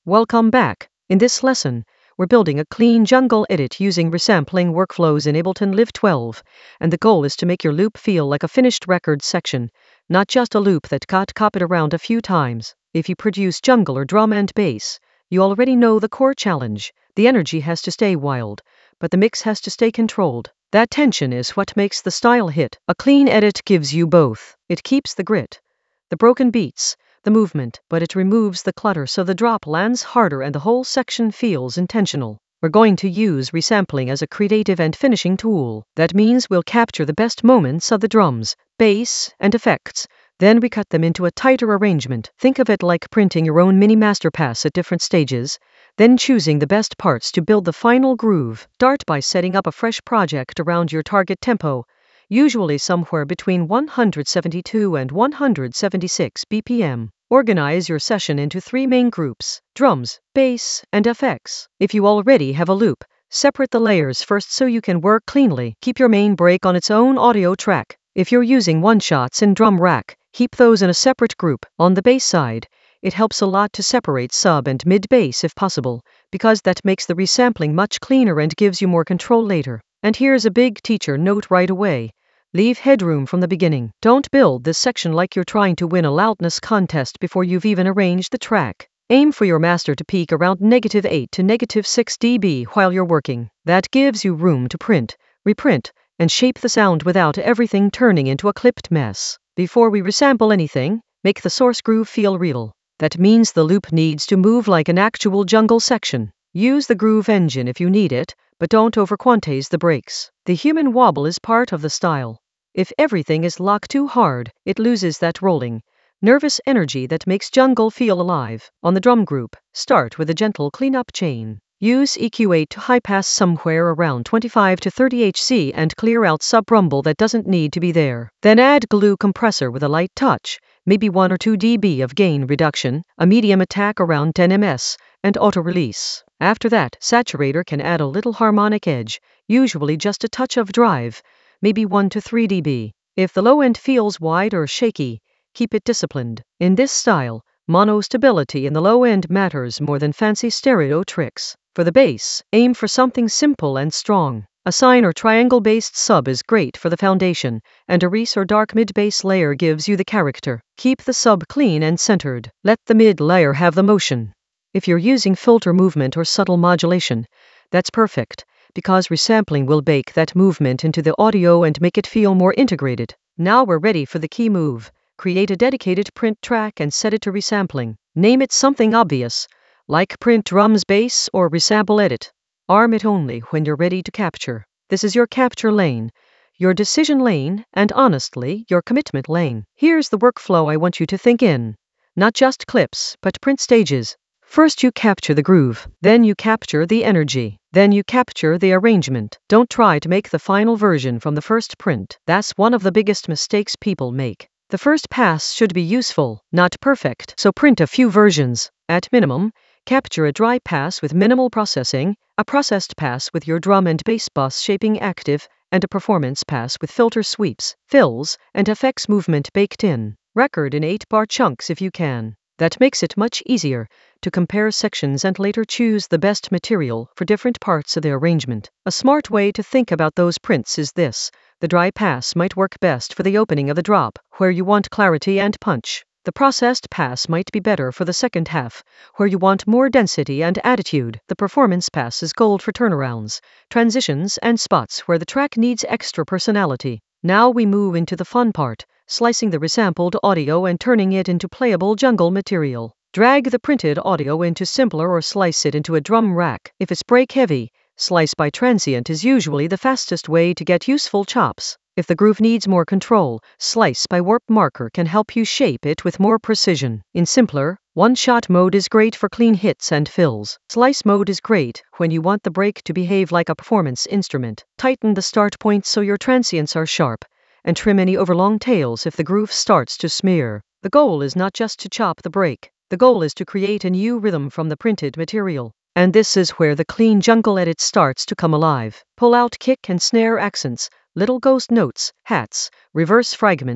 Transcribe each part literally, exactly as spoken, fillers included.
Welcome back. In this lesson, we're building a clean jungle edit using resampling workflows in Ableton Live twelve, and the goal is to make your loop feel like a finished record section, not just a loop that got copied around a few times. If you produce jungle or drum and bass, you already know the core challenge. The energy has to stay wild, but the mix has to stay controlled. That tension is what makes the style hit. A clean edit gives you both. It keeps the grit, the broken beats, the movement, but it removes the clutter so the drop lands harder and the whole section feels intentional. We're going to use resampling as a creative and finishing tool. That means we'll capture the best moments of the drums, bass, and effects, then recut them into a tighter arrangement. Think of it like printing your own mini masterpass at different stages, then choosing the best parts to build the final groove. Start by setting up a fresh project around your target tempo, usually somewhere between one hundred seventy-two and one hundred seventy-six B P M. Organize your session into three main groups: drums, bass, and effects. If you already have a loop, separate the layers first so you can work cleanly. Keep your main break on its own audio track. If you're using one-shots in drum rack, keep those in a separate group. On the bass side, it helps a lot to separate sub and mid bass if possible, because that makes the resampling much cleaner and gives you more control later. And here's a big teacher note right away. Leave headroom from the beginning. Don't build this section like you're trying to win a loudness contest before you've even arranged the track. Aim for your master to peak around negative eight to negative six decibels while you're working. That gives you room to print, reprint, and shape the sound without everything turning into a clipped mess. Before we resample anything, make the source groove feel real. That means the loop needs to move like an actual jungle section. Use the groove engine if you need it, but don't overquantize the breaks. The human wobble is part of the style. If everything is locked too hard, it loses that rolling, nervous energy that makes jungle feel alive. On the drum group, start with a gentle cleanup chain. Use E Q eight to high pass somewhere around twenty-five to thirty hertz and clear out sub-rumble that doesn't need to be there. Then add glue compressor with a light touch, maybe one or two decibels of gain reduction, a medium attack around ten millimeters, and auto-release. After that, saturator can add a little harmonic edge, usually just a touch of drive, maybe one to three decibels. If the low end feels wide or shaky, keep it disciplined. In this style, mono stability in the low end matters more than fancy stereo tricks. For the bass, aim for something simple and strong. A sine or triangle-based sub is great for the foundation, and a Reese or dark mid-bass layer gives you the character. Keep the sub clean and centered. Let the mid layer have the motion. If you're using filter movement or subtle modulation, that's perfect, because resampling will bake that movement into the audio and make it feel more integrated. Now we're ready for the key move. Create a dedicated print track and set it to resampling. Name it something obvious, like print drums bass or resample edit. Arm it only when you're ready to capture. This is your capture lane, your decision lane, and honestly, your commitment lane. Here's the workflow I want you to think in. Not just clips, but print stages. First you capture the groove, then you capture the energy, then you capture the arrangement. Don't try to make the final version from the first print. That's one of the biggest mistakes people make. The first pass should be useful, not perfect, so print a few versions. At minimum, capture a dry pass with minimal processing, a processed pass with your drum and bass bus shaping active, and a performance pass with filter sweeps, fills, and effects movement baked in. Record in eight bar chunks if you can. That makes it much easier to compare sections and later choose the best material for different parts of the arrangement. A smart way to think about those prints is this. The dry pass might work best for the opening of the drop, where you want clarity and punch. The processed pass might be better for the second half, where you want more density and attitude. The performance pass is gold for turnarounds, transitions, and spots where the track needs extra personality. Now we move into the fun part, slicing the resampled audio and turning it into playable jungle material. Drag the printed audio into simpler or slice it into a drum rack. If it's break heavy, slice by transient is usually the fastest way to get useful chops. If the groove needs more control, slice by warp marker can help you shape it with more precision. In simpler, one-shot mode is great for clean hits and fills. Slice mode is great when you want the break to behave like a performance instrument. Tighten the start point so your transients are sharp, and trim any overlong tails if the groove starts to smear. The goal is not just to chop the break. The goal is to create a new rhythm from the printed material. And this is where the clean jungle edit starts to come alive. Pull out kick and snare accents, little ghost notes, hats, reverse fragments,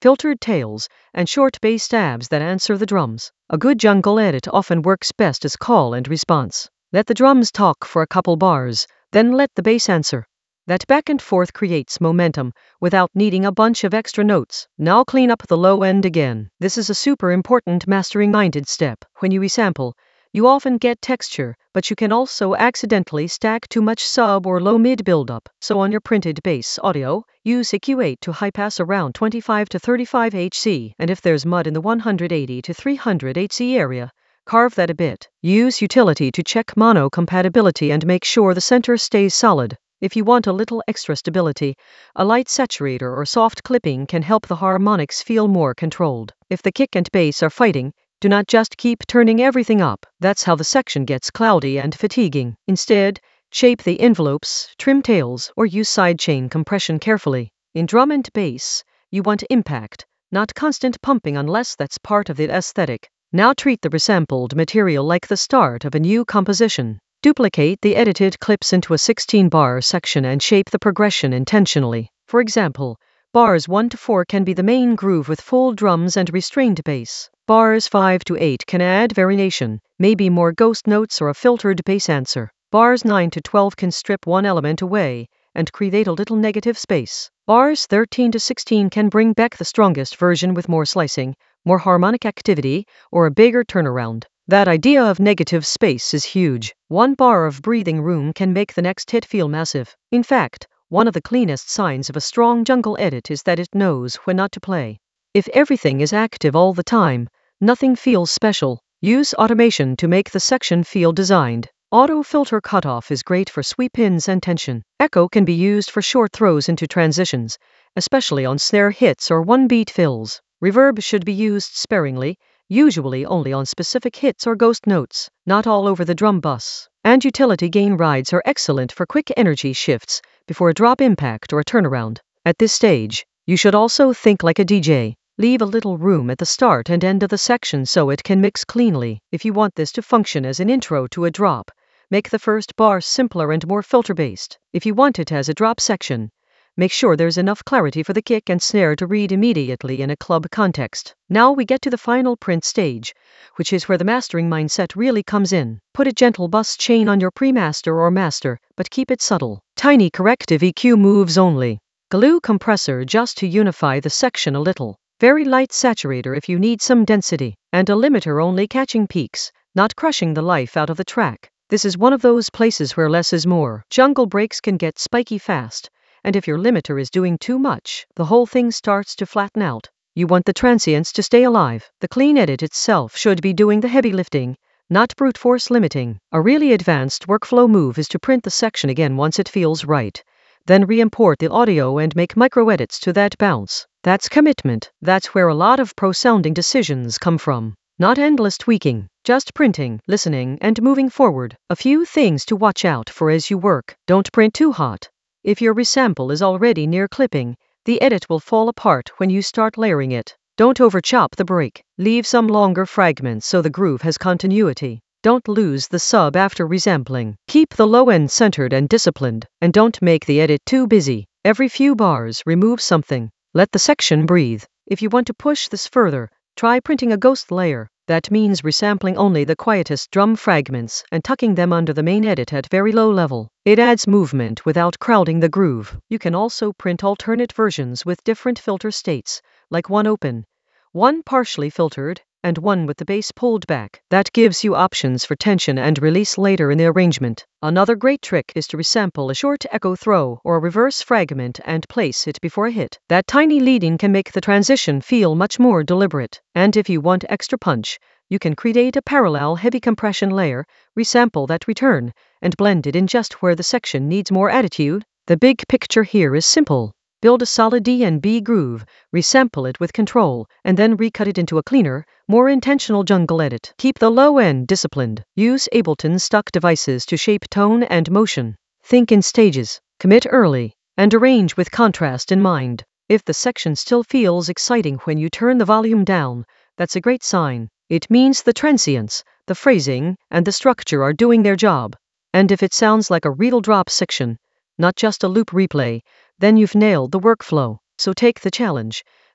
filtered tails, and short bass stabs that answer the drums. A good jungle edit often works best as call and response. Let the drums talk for a couple bars, then let the bass answer. That back and forth creates momentum without needing a bunch of extra notes. Now clean up the low end again. This is a super important mastering-minded step. When you resample, you often get texture, but you can also accidentally stack too much sub or low mid buildup. So on your printed bass audio, use E Q eight to high pass around twenty-five to thirty-five hertz, and if there's mud in the one hundred eighty to three hundred hertz area, carve that a bit. Use utility to check mono compatibility and make sure the center stays solid. If you want a little extra stability, a light saturator or soft clipping can help the harmonics feel more controlled. If the kick and bass are fighting, do not just keep turning everything up. That's how the section gets cloudy and fatiguing. Instead, shape the envelopes, trim tails, or use sidechain compression carefully. In drum and bass, you want impact, not constant pumping unless that's part of the aesthetic. Now treat the resampled material like the start of a new composition. Duplicate the edited clips into a sixteen bar section and shape the progression intentionally. For example, bars one to four can be the main groove with full drums and restrained bass. Bars five to eight can add variation, maybe more ghost notes or a filtered bass answer. Bars nine to twelve can strip one element away and create a little negative space. Bars thirteen to sixteen can bring back the strongest version with more slicing, more harmonic activity, or a bigger turnaround. That idea of negative space is huge. One bar of breathing room can make the next hit feel massive. In fact, one of the cleanest signs of a strong jungle edit is that it knows when not to play. If everything is active all the time, nothing feels special. Use automation to make the section feel designed. Auto filter cutoff is great for sweep ins and tension. Echo can be used for short throws into transitions, especially on snare hits or one-beat fills. Reverb should be used sparingly, usually only on specific hits or ghost notes, not all over the drum bus. And utility gain rides are excellent for quick energy shifts before a drop impact or a turnaround. At this stage, you should also think like a D J. Leave a little room at the start and end of the section so it can mix cleanly. If you want this to function as an intro to a drop, make the first bar simpler and more filter-based. If you want it as a drop section, make sure there's enough clarity for the kick and snare to read immediately in a club context. Now we get to the final print stage, which is where the mastering mindset really comes in. Put a gentle bus chain on your pre-master or master, but keep it subtle. Tiny corrective E Q moves only. Glue compressor just to unify the section a little. Very light saturator if you need some density. And a limiter only catching peaks, not crushing the life out of the track. This is one of those places where less is more. Jungle breaks can get spiky fast, and if your limiter is doing too much, the whole thing starts to flatten out. You want the transients to stay alive. The clean edit itself should be doing the heavy lifting, not brute force limiting. A really advanced workflow move is to print the section again once it feels right, then re-import the audio and make micro edits to that bounce. That's commitment. That's where a lot of pro-sounding decisions come from. Not endless tweaking, just printing, listening, and moving forward. A few things to watch out for as you work. Don't print too hot. If your resample is already near clipping, the edit will fall apart when you start layering it. Don't overchop the break. Leave some longer fragments so the groove has continuity. Don't lose the sub after resampling. Keep the low end centered and disciplined, and don't make the edit too busy. Every few bars, remove something. Let the section breathe. If you want to push this further, try printing a ghost layer. That means resampling only the quietest drum fragments and tucking them under the main edit at very low level. It adds movement without crowding the groove. You can also print alternate versions with different filter states, like one open, one partially filtered, and one with the bass pulled back. That gives you options for tension and release later in the arrangement. Another great trick is to resample a short echo throw or a reverse fragment and place it before a hit. That tiny leading can make the transition feel much more deliberate. And if you want extra punch, you can create a parallel heavy compression layer, resample that return, and blend it in just where the section needs more attitude. The big picture here is simple. Build a solid D and B groove, resample it with control, and then recut it into a cleaner, more intentional jungle edit. Keep the low end disciplined. Use Ableton stock devices to shape tone and motion. Think in stages, commit early, and arrange with contrast in mind. If the section still feels exciting when you turn the volume down, that's a great sign. It means the transients, the phrasing, and the structure are doing their job. And if it sounds like a real drop section, not just a loop replay, then you've nailed the workflow. So take the challenge.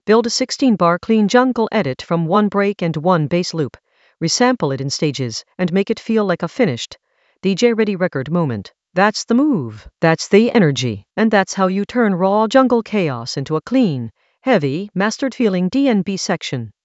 Build a sixteen bar clean jungle edit from one break and one bass loop. Resample it in stages and make it feel like a finished, D J-ready record moment. That's the move. That's the energy. And that's how you turn raw jungle chaos into a clean, heavy, mastered feeling D and B section.